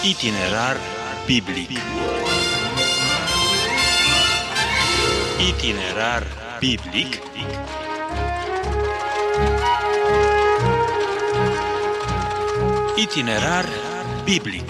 Itinerar biblic. Itinerar biblic. Itinerar biblic.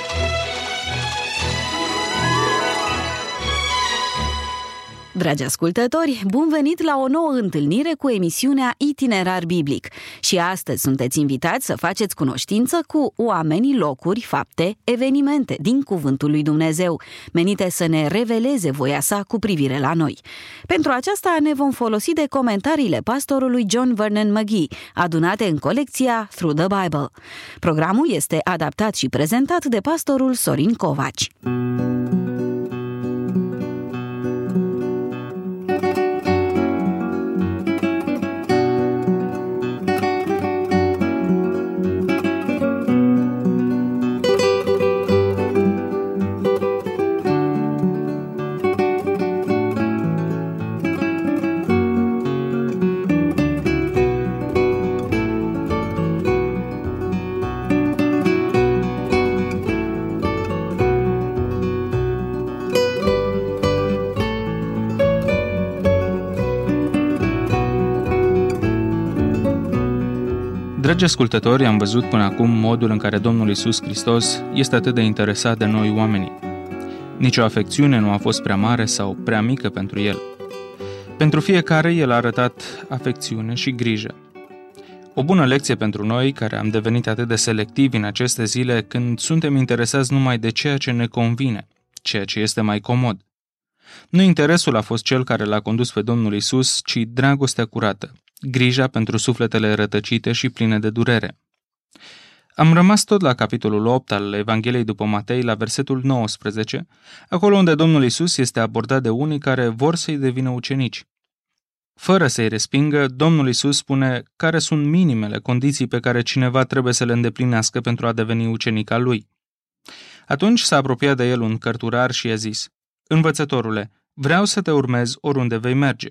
Dragi ascultători, bun venit la o nouă întâlnire cu emisiunea Itinerar Biblic. Și astăzi sunteți invitați să faceți cunoștință cu oamenii, locuri, fapte, evenimente din Cuvântul lui Dumnezeu, menite să ne reveleze voia sa cu privire la noi. Pentru aceasta ne vom folosi de comentariile pastorului John Vernon McGee, adunate în colecția Through the Bible. Programul este adaptat și prezentat de pastorul Sorin Covaci. Dragi ascultători, am văzut până acum modul în care Domnul Iisus Hristos este atât de interesat de noi oamenii. Nici o afecțiune nu a fost prea mare sau prea mică pentru El. Pentru fiecare, El a arătat afecțiune și grijă. O bună lecție pentru noi, care am devenit atât de selectivi în aceste zile când suntem interesați numai de ceea ce ne convine, ceea ce este mai comod. Nu interesul a fost cel care l-a condus pe Domnul Iisus, ci dragostea curată, grija pentru sufletele rătăcite și pline de durere. Am rămas tot la capitolul 8 al Evangheliei după Matei, la versetul 19, acolo unde Domnul Iisus este abordat de unii care vor să-i devină ucenici. Fără să-i respingă, Domnul Iisus spune care sunt minimele condiții pe care cineva trebuie să le îndeplinească pentru a deveni ucenic al lui. Atunci s-a apropiat de el un cărturar și i-a zis: „Învățătorule, vreau să te urmez oriunde vei merge.”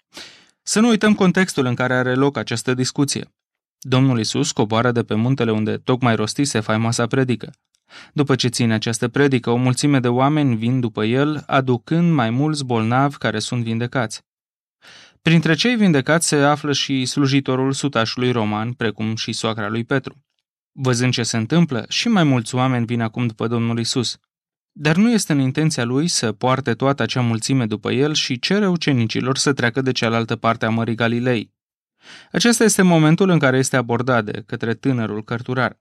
Să nu uităm contextul în care are loc această discuție. Domnul Iisus coboară de pe muntele unde tocmai rostise faimoasa predică. După ce ține această predică, o mulțime de oameni vin după el, aducând mai mulți bolnavi care sunt vindecați. Printre cei vindecați se află și slujitorul sutașului roman, precum și soacra lui Petru. Văzând ce se întâmplă, și mai mulți oameni vin acum după Domnul Iisus. Dar nu este în intenția lui să poarte toată acea mulțime după el și cere ucenicilor să treacă de cealaltă parte a Mării Galilei. Acesta este momentul în care este abordat de către tânărul cărturar.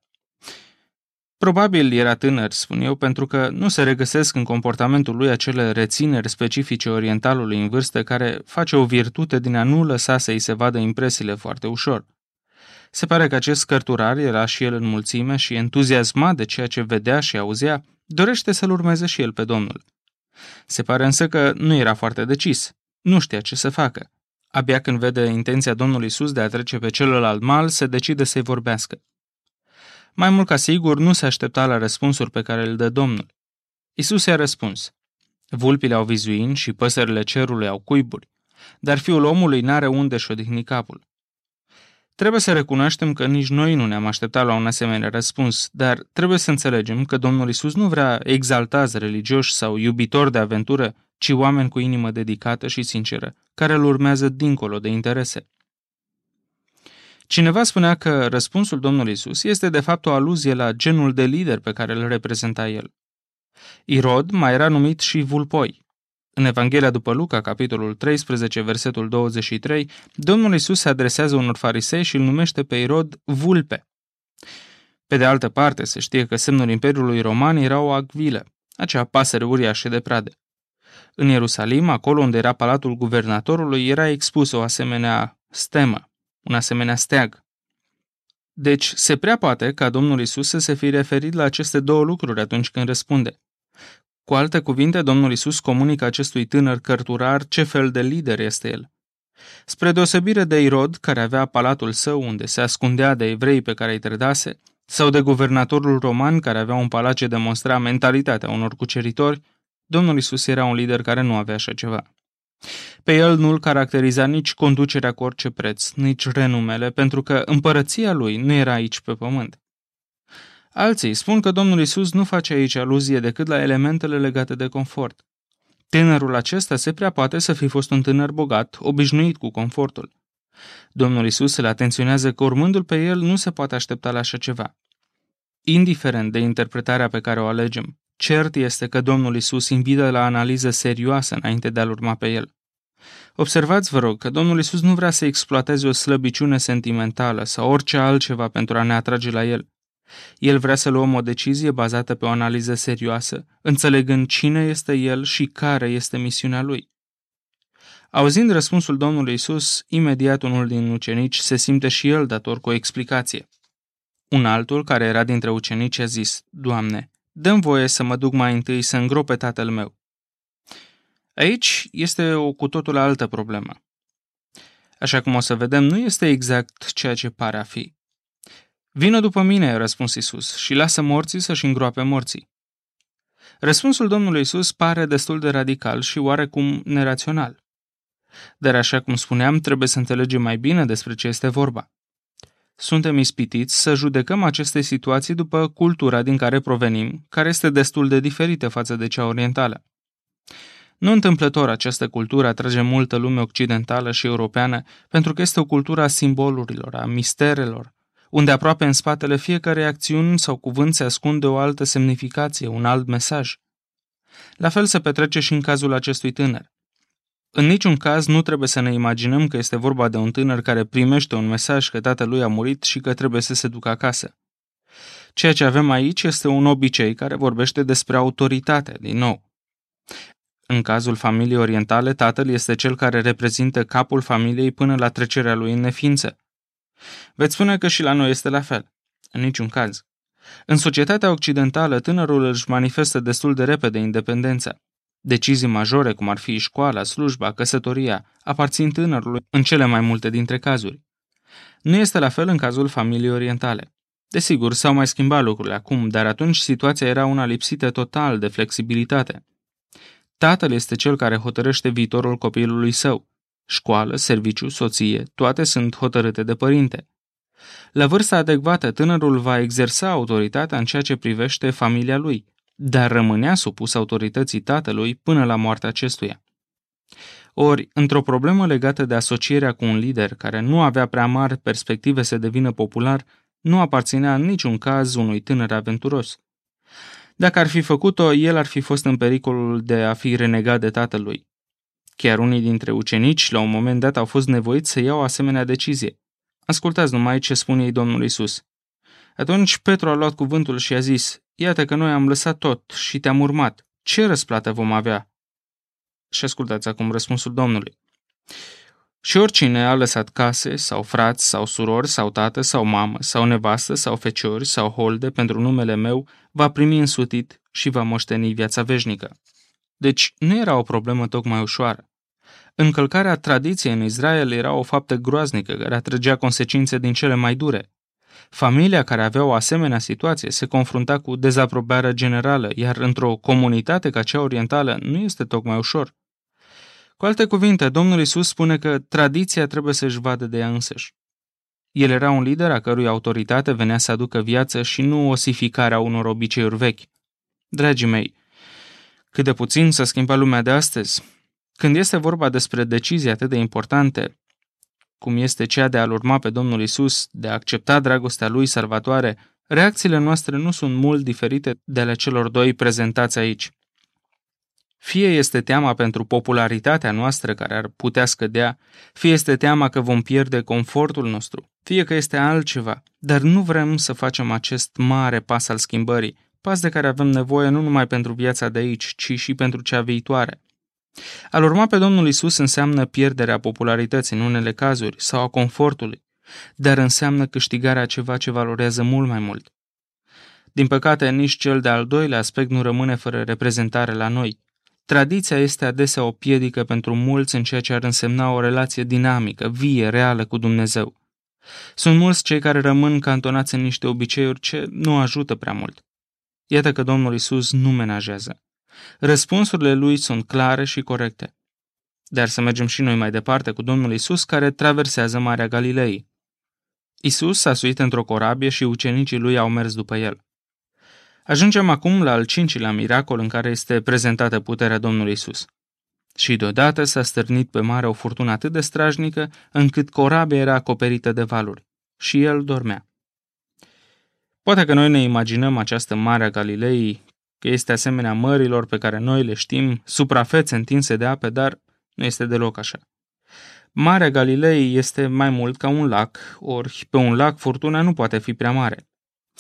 Probabil era tânăr, spun eu, pentru că nu se regăsesc în comportamentul lui acele rețineri specifice orientalului în vârstă care face o virtute din a nu lăsa să-i se vadă impresiile foarte ușor. Se pare că acest cărturar era și el în mulțime și, entuziasmat de ceea ce vedea și auzea, dorește să-l urmeze și el pe Domnul. Se pare însă că nu era foarte decis, nu știa ce să facă. Abia când vede intenția Domnului Iisus de a trece pe celălalt mal, se decide să-i vorbească. Mai mult ca sigur, nu se aștepta la răspunsul pe care îl dă Domnul. Iisus i-a răspuns: „Vulpile au vizuini și păsările cerului au cuiburi, dar Fiul omului n-are unde își odihni capul.” Trebuie să recunoaștem că nici noi nu ne-am așteptat la un asemenea răspuns, dar trebuie să înțelegem că Domnul Iisus nu vrea exaltați religioși sau iubitori de aventură, ci oameni cu inimă dedicată și sinceră, care îl urmează dincolo de interese. Cineva spunea că răspunsul Domnului Iisus este de fapt o aluzie la genul de lider pe care îl reprezenta el. Irod mai era numit și vulpoi. În Evanghelia după Luca, capitolul 13, versetul 23, Domnul Iisus se adresează unor farisei și îl numește pe Irod vulpe. Pe de altă parte, se știe că semnul Imperiului Roman era o acvilă, acea pasăre uriașă de prade. În Ierusalim, acolo unde era palatul guvernatorului, era expusă o asemenea stemă, un asemenea steag. Deci, se prea poate ca Domnul Iisus să se fi referit la aceste două lucruri atunci când răspunde. Cu alte cuvinte, Domnul Iisus comunică acestui tânăr cărturar ce fel de lider este el. Spre deosebire de Irod, care avea palatul său unde se ascundea de evrei pe care îi trădase, sau de guvernatorul roman care avea un palat ce demonstra mentalitatea unor cuceritori, Domnul Iisus era un lider care nu avea așa ceva. Pe el nu-l caracteriza nici conducerea cu orice preț, nici renumele, pentru că împărăția lui nu era aici pe pământ. Alții spun că Domnul Iisus nu face aici aluzie decât la elementele legate de confort. Tânărul acesta se prea poate să fi fost un tânăr bogat, obișnuit cu confortul. Domnul Iisus îl atenționează că urmându-l pe el nu se poate aștepta la așa ceva. Indiferent de interpretarea pe care o alegem, cert este că Domnul Iisus invită la analiză serioasă înainte de a-l urma pe el. Observați, vă rog, că Domnul Iisus nu vrea să exploateze o slăbiciune sentimentală sau orice altceva pentru a ne atrage la el. El vrea să luăm o decizie bazată pe o analiză serioasă, înțelegând cine este el și care este misiunea lui. Auzind răspunsul Domnului Iisus, imediat unul din ucenici se simte și el dator cu o explicație. Un altul, care era dintre ucenici, a zis: Doamne, dă-mi voie să mă duc mai întâi să îngrop pe tatăl meu. Aici este o cu totul altă problemă. Așa cum o să vedem, nu este exact ceea ce pare a fi. Vină după mine, a răspuns Iisus, și lasă morții să-și îngroape morții. Răspunsul Domnului Iisus pare destul de radical și oarecum nerațional. Dar așa cum spuneam, trebuie să înțelegem mai bine despre ce este vorba. Suntem ispitiți să judecăm aceste situații după cultura din care provenim, care este destul de diferită față de cea orientală. Nu întâmplător, această cultură atrage multă lume occidentală și europeană pentru că este o cultură a simbolurilor, a misterelor, unde aproape în spatele fiecărei acțiuni sau cuvânt se ascunde o altă semnificație, un alt mesaj. La fel se petrece și în cazul acestui tânăr. În niciun caz nu trebuie să ne imaginăm că este vorba de un tânăr care primește un mesaj că tatălui a murit și că trebuie să se ducă acasă. Ceea ce avem aici este un obicei care vorbește despre autoritate, din nou. În cazul familiei orientale, tatăl este cel care reprezintă capul familiei până la trecerea lui în neființă. Veți spune că și la noi este la fel. În niciun caz. În societatea occidentală, tânărul își manifestă destul de repede independența. Decizii majore, cum ar fi școala, slujba, căsătoria, aparțin tânărului în cele mai multe dintre cazuri. Nu este la fel în cazul familiei orientale. Desigur, s-au mai schimbat lucrurile acum, dar atunci situația era una lipsită total de flexibilitate. Tatăl este cel care hotărăște viitorul copilului său. Școală, serviciu, soție, toate sunt hotărâte de părinte. La vârsta adecvată, tânărul va exersa autoritatea în ceea ce privește familia lui, dar rămânea supus autorității tatălui până la moartea acestuia. Ori, într-o problemă legată de asocierea cu un lider care nu avea prea mari perspective să devină popular, nu aparținea în niciun caz unui tânăr aventuros. Dacă ar fi făcut-o, el ar fi fost în pericolul de a fi renegat de tatălui. Chiar unii dintre ucenici, la un moment dat, au fost nevoiți să iau o asemenea decizie. Ascultați numai ce spune ei Domnul Iisus. Atunci Petru a luat cuvântul și a zis: Iată că noi am lăsat tot și te-am urmat. Ce răsplată vom avea? Și ascultați acum răspunsul Domnului. Și oricine a lăsat case, sau frați, sau surori, sau tată, sau mamă, sau nevastă, sau feciori, sau holde pentru numele meu, va primi însutit și va moșteni viața veșnică. Deci nu era o problemă tocmai ușoară. Încălcarea tradiției în Israel era o faptă groaznică care atrăgea consecințe din cele mai dure. Familia care avea o asemenea situație se confrunta cu dezaprobarea generală, iar într-o comunitate ca cea orientală nu este tocmai ușor. Cu alte cuvinte, Domnul Iisus spune că tradiția trebuie să-și vadă de ea însăși. El era un lider a cărui autoritate venea să aducă viață și nu osificarea unor obiceiuri vechi. Dragii mei, cât de puțin s-a schimbat lumea de astăzi. Când este vorba despre decizii atât de importante, cum este cea de a-L urma pe Domnul Iisus, de a accepta dragostea Lui salvatoare, reacțiile noastre nu sunt mult diferite de ale celor doi prezentați aici. Fie este teama pentru popularitatea noastră care ar putea scădea, fie este teama că vom pierde confortul nostru, fie că este altceva, dar nu vrem să facem acest mare pas al schimbării, pas de care avem nevoie nu numai pentru viața de aici, ci și pentru cea viitoare. A-L urma pe Domnul Iisus înseamnă pierderea popularității în unele cazuri sau a confortului, dar înseamnă câștigarea ceva ce valorează mult mai mult. Din păcate, nici cel de-al doilea aspect nu rămâne fără reprezentare la noi. Tradiția este adesea o piedică pentru mulți în ceea ce ar însemna o relație dinamică, vie, reală cu Dumnezeu. Sunt mulți cei care rămân cantonați în niște obiceiuri ce nu ajută prea mult. Iată că Domnul Iisus nu menajează. Răspunsurile lui sunt clare și corecte. Dar să mergem și noi mai departe cu Domnul Iisus care traversează Marea Galilei. Iisus s-a suit într-o corabie și ucenicii lui au mers după el. Ajungem acum la al 5-lea miracol în care este prezentată puterea Domnului Isus. Și deodată s-a stârnit pe mare o furtună atât de strajnică încât corabia era acoperită de valuri și el dormea. Poate că noi ne imaginăm această mare a Galilei, că este asemenea mărilor pe care noi le știm, suprafețe întinse de ape, dar nu este deloc așa. Marea Galilei este mai mult ca un lac, ori pe un lac furtuna nu poate fi prea mare.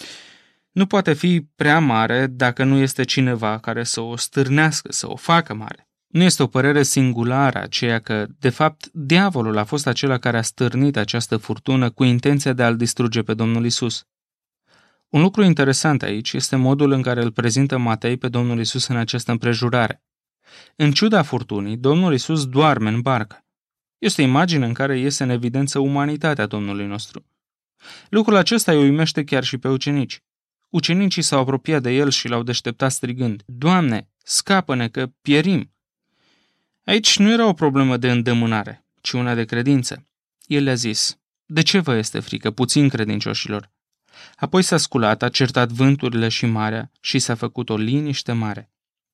Nu poate fi prea mare dacă nu este cineva care să o stârnească, să o facă mare. Nu este o părere singulară aceea că, de fapt, diavolul a fost acela care a stârnit această furtună cu intenția de a-l distruge pe Domnul Isus. Un lucru interesant aici este modul în care îl prezintă Matei pe Domnul Isus în această împrejurare. În ciuda furtunii, Domnul Isus doarme în barcă. Este o imagine în care iese în evidență umanitatea Domnului nostru. Lucrul acesta îi uimește chiar și pe ucenici. Ucenicii s-au apropiat de el și l-au deșteptat strigând: Doamne, scapă-ne că pierim! Aici nu era o problemă de îndemânare, ci una de credință. El le-a zis: De ce vă este frică, puțin credincioșilor? Apoi s-a sculat, a certat vânturile și marea și s-a făcut o liniște mare.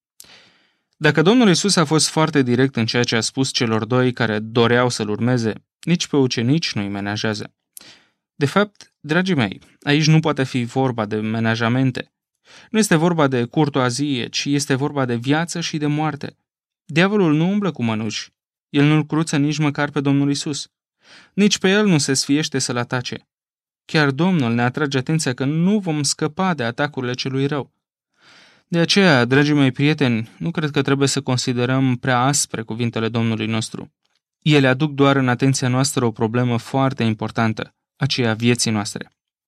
Dacă Domnul Isus a fost foarte direct în ceea ce a spus celor doi care doreau să-l urmeze, nici pe ucenici nu îi menajează. De fapt, dragii mei, aici nu poate fi vorba de menajamente. Nu este vorba de curtoazie, ci este vorba de viață și de moarte. Diavolul nu umblă cu mănuși. El nu-l cruță nici măcar pe Domnul Isus. Nici pe el nu se sfiește să-l atace. Chiar Domnul ne atrage atenția că nu vom scăpa de atacurile celui rău. De aceea, dragii mei prieteni, nu cred că trebuie să considerăm prea aspre cuvintele Domnului nostru. Ele aduc doar în atenția noastră o problemă foarte importantă, aceea vieții noastre.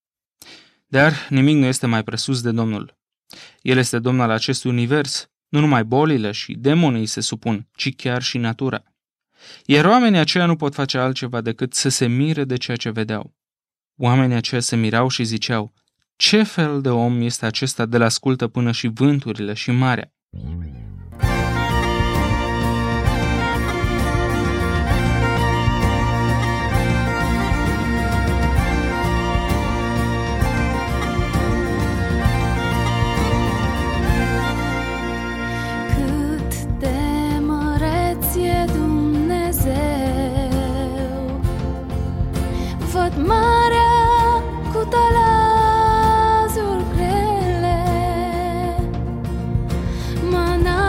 Dar nimic nu este mai presus de Domnul. El este Domn al acestui univers. Nu numai bolile și demonii se supun, ci chiar și natura. Iar oamenii aceia nu pot face altceva decât să se mire de ceea ce vedeau. Oamenii aceia se mirau și ziceau: Ce fel de om este acesta de-l ascultă până și vânturile și marea? Marea cu talazuri grele, mana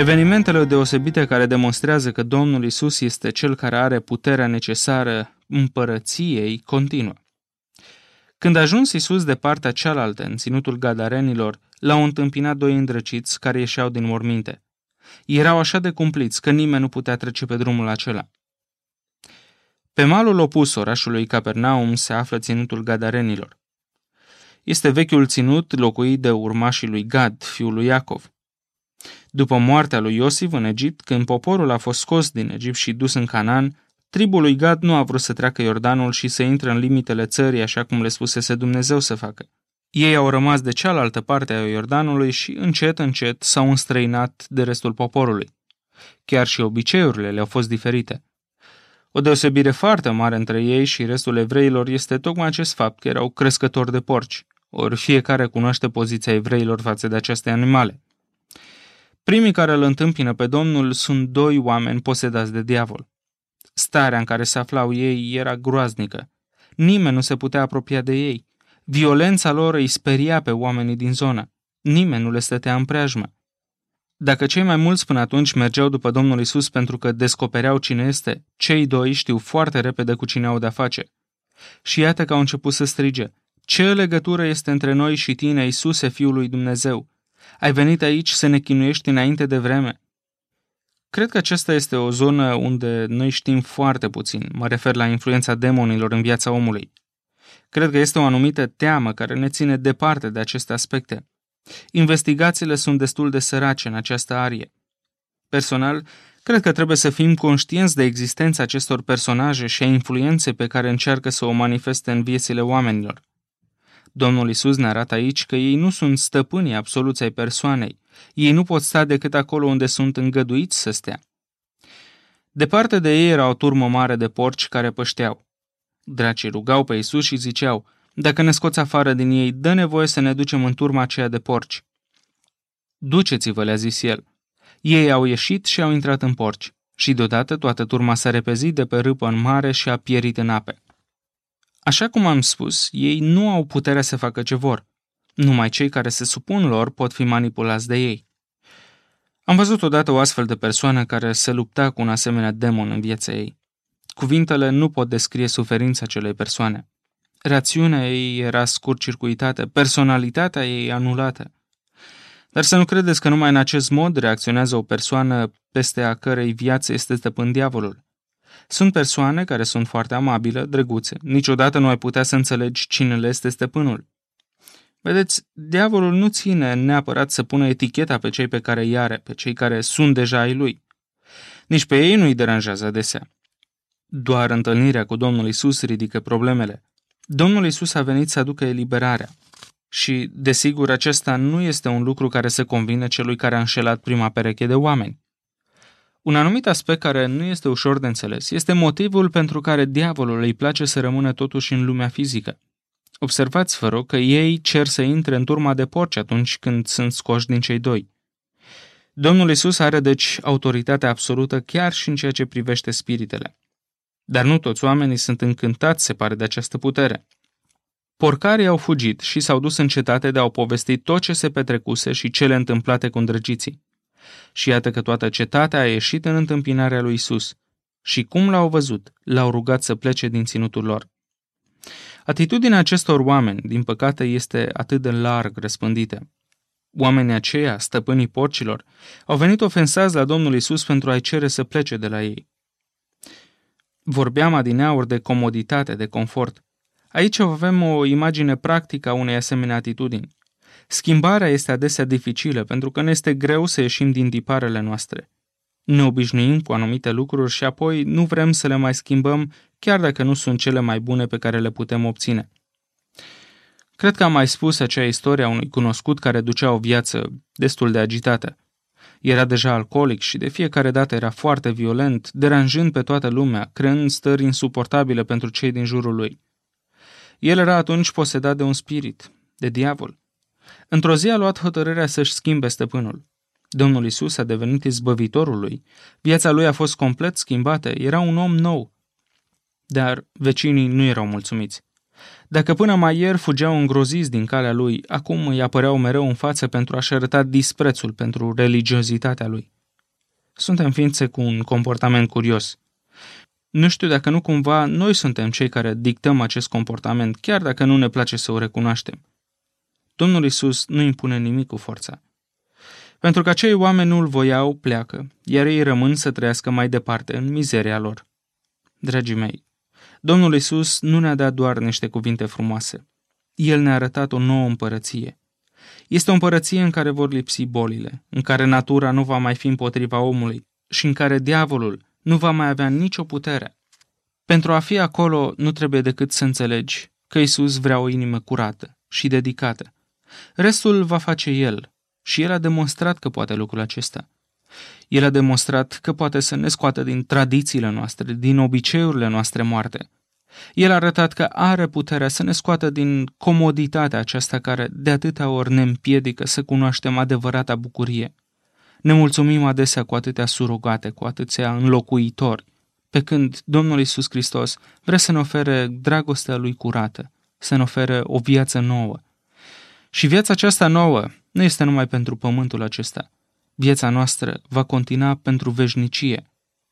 Evenimentele deosebite care demonstrează că Domnul Iisus este Cel care are puterea necesară împărăției continuă. Când a ajuns Iisus de partea cealaltă, în ținutul Gadarenilor, l-au întâmpinat doi îndrăciți care ieșeau din morminte. Erau așa de cumpliți că nimeni nu putea trece pe drumul acela. Pe malul opus orașului Capernaum se află ținutul Gadarenilor. Este vechiul ținut locuit de urmașii lui Gad, fiul lui Iacov. După moartea lui Iosif în Egipt, când poporul a fost scos din Egipt și dus în Canaan, tribul lui Gad nu a vrut să treacă Iordanul și să intre în limitele țării așa cum le spusese Dumnezeu să facă. Ei au rămas de cealaltă parte a Iordanului și încet, încet s-au înstrăinat de restul poporului. Chiar și obiceiurile le-au fost diferite. O deosebire foarte mare între ei și restul evreilor este tocmai acest fapt că erau crescători de porci, ori fiecare cunoaște poziția evreilor față de aceste animale. Primii care îl întâmpină pe Domnul sunt doi oameni posedați de diavol. Starea în care se aflau ei era groaznică. Nimeni nu se putea apropia de ei. Violența lor îi speria pe oamenii din zonă. Nimeni nu le stătea în preajmă. Dacă cei mai mulți până atunci mergeau după Domnul Iisus pentru că descopereau cine este, cei doi știu foarte repede cu cine au de-a face. Și iată că au început să strige: ce legătură este între noi și tine, Iisuse, Fiul lui Dumnezeu? Ai venit aici să ne chinuiești înainte de vreme? Cred că aceasta este o zonă unde noi știm foarte puțin. Mă refer la influența demonilor în viața omului. Cred că este o anumită teamă care ne ține departe de aceste aspecte. Investigațiile sunt destul de sărace în această arie. Personal, cred că trebuie să fim conștienți de existența acestor personaje și a influenței pe care încearcă să o manifeste în viețile oamenilor. Domnul Iisus ne arată aici că ei nu sunt stăpânii absoluți ai persoanei. Ei nu pot sta decât acolo unde sunt îngăduiți să stea. Departe de ei era o turmă mare de porci care pășteau. Dracii rugau pe Iisus și ziceau: dacă ne scoți afară din ei, dă nevoie să ne ducem în turma aceea de porci. Duceți-vă, le-a zis el. Ei au ieșit și au intrat în porci. Și deodată toată turma s-a repezit de pe râpă în mare și a pierit în ape. Așa cum am spus, ei nu au puterea să facă ce vor. Numai cei care se supun lor pot fi manipulați de ei. Am văzut odată o astfel de persoană care se lupta cu un asemenea demon în viața ei. Cuvintele nu pot descrie suferința acelei persoane. Rațiunea ei era scurt-circuitată, personalitatea ei anulată. Dar să nu credeți că numai în acest mod reacționează o persoană peste a cărei viață este stăpân diavolul. Sunt persoane care sunt foarte amabile, drăguțe. Niciodată nu ai putea să înțelegi cine le este stăpânul. Vedeți, diavolul nu ține neapărat să pună eticheta pe cei pe care îi are, pe cei care sunt deja ai lui. Nici pe ei nu îi deranjează adesea. Doar întâlnirea cu Domnul Iisus ridică problemele. Domnul Iisus a venit să aducă eliberarea. Și, desigur, acesta nu este un lucru care să convine celui care a înșelat prima pereche de oameni. Un anumit aspect care nu este ușor de înțeles este motivul pentru care diavolul îi place să rămână totuși în lumea fizică. Observați, vă rog, că ei cer să intre în turma de porci atunci când sunt scoși din cei doi. Domnul Iisus are deci autoritatea absolută chiar și în ceea ce privește spiritele. Dar nu toți oamenii sunt încântați, se pare, de această putere. Porcarii au fugit și s-au dus în cetate de a-o povesti tot ce se petrecuse și cele întâmplate cu îndrăgiții. Și iată că toată cetatea a ieșit în întâmpinarea lui Iisus. Și cum l-au văzut, l-au rugat să plece din ținutul lor. Atitudinea acestor oameni, din păcate, este atât de larg răspândită. Oamenii aceia, stăpânii porcilor, au venit ofensați la Domnul Iisus pentru a-i cere să plece de la ei. Vorbeam adineauri de comoditate, de confort. Aici avem o imagine practică a unei asemenea atitudini. Schimbarea este adesea dificilă pentru că ne este greu să ieșim din tiparele noastre. Ne obișnuim cu anumite lucruri și apoi nu vrem să le mai schimbăm, chiar dacă nu sunt cele mai bune pe care le putem obține. Cred că am mai spus acea istorie a unui cunoscut care ducea o viață destul de agitată. Era deja alcoolic și de fiecare dată era foarte violent, deranjând pe toată lumea, creând stări insuportabile pentru cei din jurul lui. El era atunci posedat de un spirit, de diavol. Într-o zi a luat hotărârea să-și schimbe stăpânul. Domnul Iisus a devenit izbăvitorul lui. Viața lui a fost complet schimbată, era un om nou. Dar vecinii nu erau mulțumiți. Dacă până mai ieri fugeau îngroziți din calea lui, acum îi apăreau mereu în față pentru a-și arăta disprețul pentru religiozitatea lui. Suntem ființe cu un comportament curios. Nu știu dacă nu cumva noi suntem cei care dictăm acest comportament, chiar dacă nu ne place să o recunoaștem. Domnul Iisus nu impune nimic cu forța. Pentru că acei oameni nu-L voiau, pleacă, iar ei rămân să trăiască mai departe în mizeria lor. Dragii mei, Domnul Iisus nu ne-a dat doar niște cuvinte frumoase. El ne-a arătat o nouă împărăție. Este o împărăție în care vor lipsi bolile, în care natura nu va mai fi împotriva omului și în care diavolul nu va mai avea nicio putere. Pentru a fi acolo nu trebuie decât să înțelegi că Iisus vrea o inimă curată și dedicată. Restul va face El și El a demonstrat că poate lucrul acesta. El a demonstrat că poate să ne scoată din tradițiile noastre, din obiceiurile noastre moarte. El a arătat că are puterea să ne scoată din comoditatea aceasta care de atâtea ori ne împiedică să cunoaștem adevărata bucurie. Ne mulțumim adesea cu atâtea surogate, cu atâția înlocuitori, pe când Domnul Iisus Hristos vrea să ne ofere dragostea Lui curată, să ne ofere o viață nouă. Și viața aceasta nouă nu este numai pentru pământul acesta. Viața noastră va continua pentru veșnicie.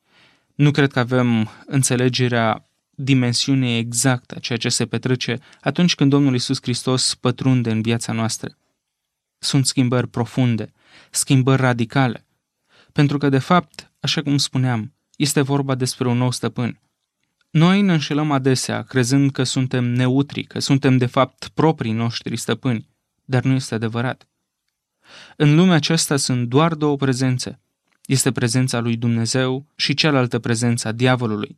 Nu cred că avem înțelegerea dimensiunii exactă a ceea ce se petrece atunci când Domnul Iisus Hristos pătrunde în viața noastră. Sunt schimbări profunde, schimbări radicale, pentru că, de fapt, așa cum spuneam, este vorba despre un nou stăpân. Noi ne înșelăm adesea, crezând că suntem neutri, că suntem, de fapt, proprii noștri stăpâni, dar nu este adevărat. În lumea aceasta sunt doar două prezențe. Este prezența lui Dumnezeu și cealaltă prezența diavolului.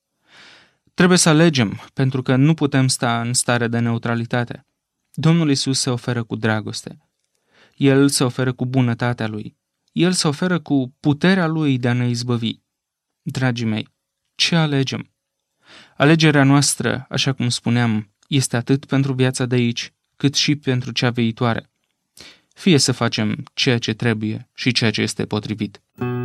Trebuie să alegem, pentru că nu putem sta în stare de neutralitate. Domnul Iisus se oferă cu dragoste. El se oferă cu bunătatea Lui. El se oferă cu puterea Lui de a ne izbăvi. Dragii mei, ce alegem? Alegerea noastră, așa cum spuneam, este atât pentru viața de aici, cât și pentru cea viitoare. Fie să facem ceea ce trebuie și ceea ce este potrivit.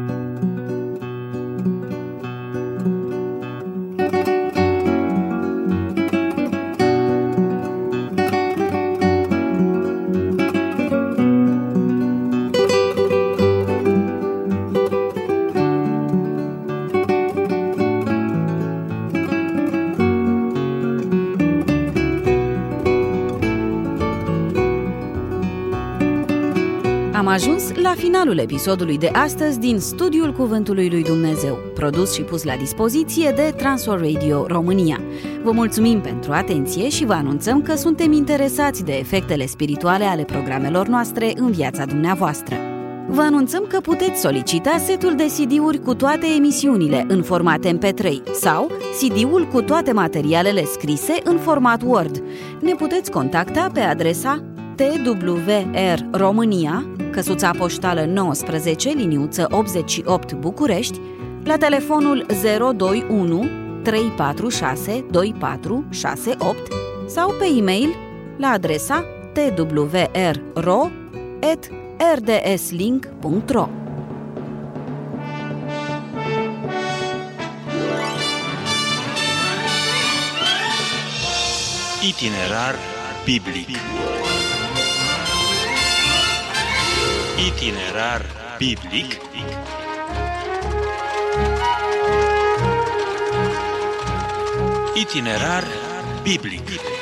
Am ajuns la finalul episodului de astăzi din Studiul Cuvântului lui Dumnezeu, produs și pus la dispoziție de Transworld Radio România. Vă mulțumim pentru atenție și vă anunțăm că suntem interesați de efectele spirituale ale programelor noastre în viața dumneavoastră. Vă anunțăm că puteți solicita setul de CD-uri cu toate emisiunile în format MP3 sau CD-ul cu toate materialele scrise în format Word. Ne puteți contacta pe adresa TWR România, căsuța poștală 19, liniuță 88 București, la telefonul 021 346 2468 sau pe e-mail la adresa twrro@rdslink.ro. Itinerar biblic. Itinerar biblic. Itinerar biblic.